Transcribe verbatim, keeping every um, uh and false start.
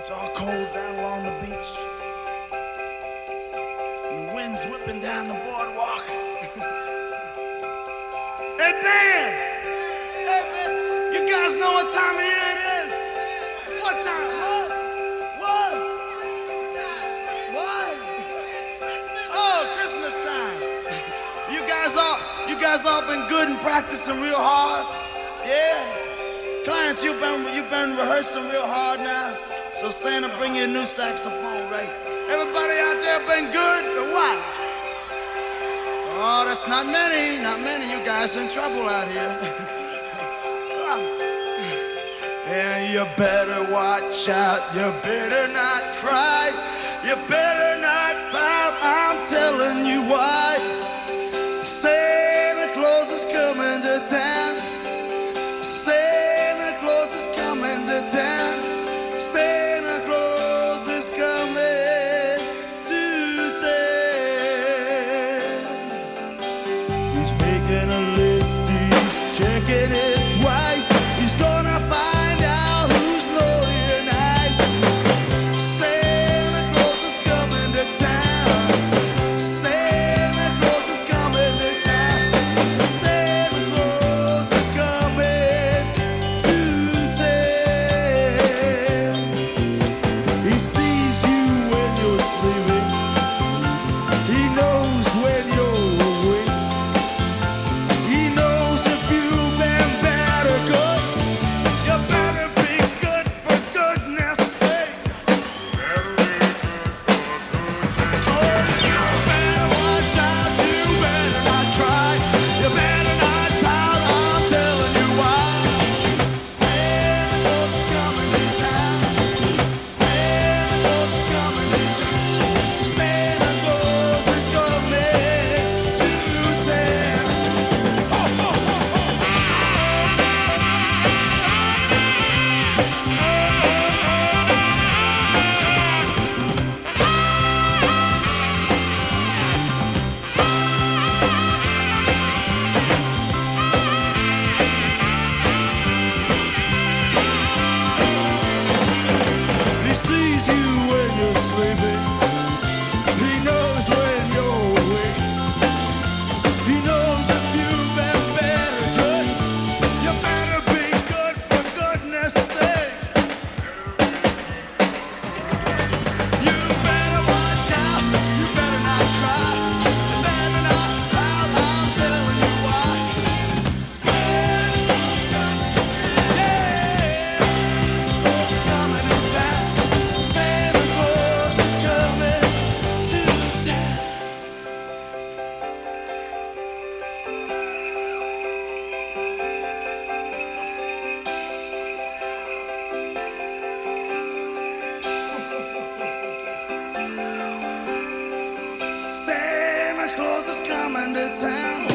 It's all cold down along the beach. And the wind's whipping down the boardwalk. Hey, man! Hey, man! You guys know what time of year it is? What time? What? What? What? Oh, Christmas time. You guys all, you guys all been good and practicing real hard? Yeah? Clients, you've been, you've been rehearsing real hard now. So Santa, bring you a new saxophone, right? Everybody out there been good or what? Oh, that's not many, not many. You guys in trouble out here. And you better watch out. You better not cry. You better not pout. I'm telling you why. Santa Claus is coming to town. Santa Claus is coming to town. Santa Claus is coming to town. He's making a list, he's checking it twice. He's gonna find out who's naughty and nice. Santa Claus is coming to town. Santa Claus is coming to town. Santa Claus is coming to town. He sees you when you're sleeping. He knows when you're awake. He knows if you've been bad or good. You better be good for goodness sake. Oh, you better watch out. You better not cry. You better not pout. I'm telling you why. Santa Claus is coming to town. Santa Claus is coming to town. Santa Claus is coming to town. Ho, ho, ho, ho. He sees you when you're sleeping. He knows when you're awake. He knows if you've been bad or good. You better be good for goodness sake. You better watch out. You better not cry. You better not pout. I'm telling you why. Santa, yeah, Claus is coming to town. Santa Claus is coming to town. Santa Claus is coming to town.